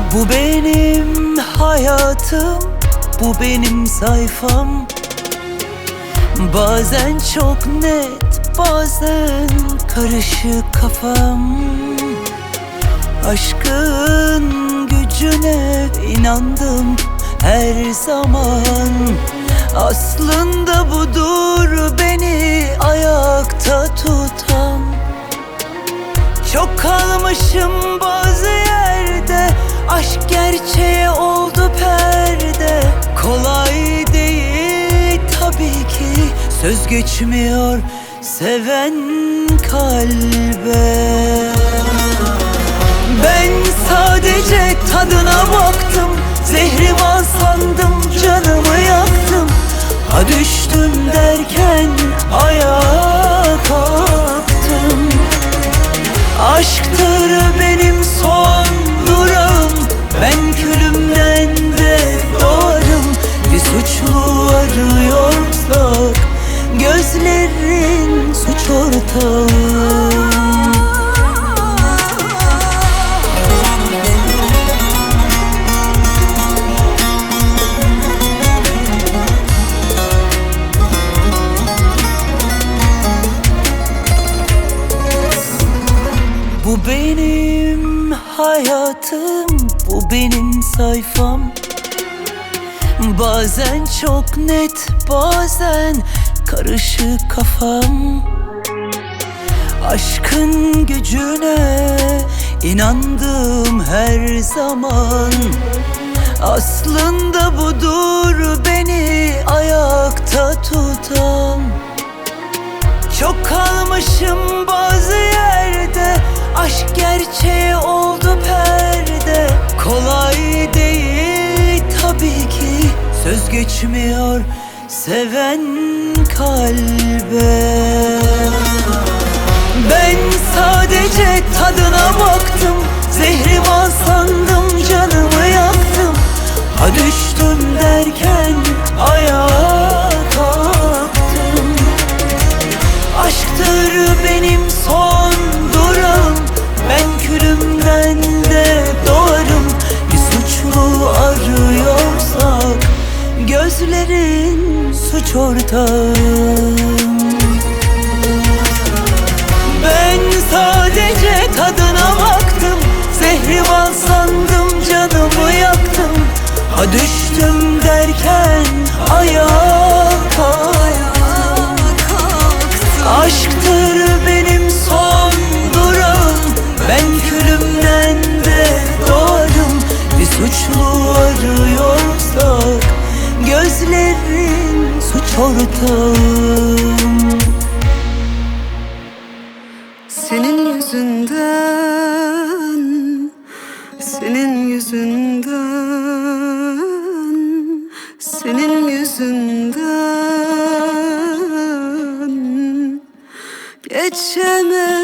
Bu benim hayatım, bu benim sayfam. Bazen çok net, bazen karışık kafam. Aşkın gücüne inandım her zaman. Aslında budur beni ayakta tutan. Çok kalmışım bazı yerde, aşk gerçeğe oldu perde. Kolay değil tabii ki, söz geçmiyor seven kalbe. Ben sadece tadına baktım, zehriman sandım, canımı yaktım. Ha düştüm derken ayağa kalktım. Aşktır benim son durağım, ben külümden de doğarım. Bir suçlu arıyorsak gözlerin suç ortağı. Bu benim hayatım, bu benim sayfam. Bazen çok net, bazen karışık kafam. Aşkın gücüne inandım her zaman. Aslında budur beni ayakta tutan. Çok kalmışım bazı yerde, aşk gerçeğe oldu perde. Kolay değil tabii ki, söz geçmiyor seven kalbe. Ben sadece tadına baktım, zehriman sandım, canımı yaktım. Ha düştüm derken ayağa kalktım. Aşktır benim son durağım, ben külümden de doğarım. Bir suçlu arıyorsak gözlerin suç ortağı. Ben sadece tadına baktım, zehriman sandım, canımı yaktım. Ha düştüm derken ayağa kalktım. Aşktır benim son durağım, ben külümden de doğarım. Bir suçlu arıyorsak gözlerin suç ortağı. Senin yüzünden, senin yüzünden, senin yüzünden geçemem.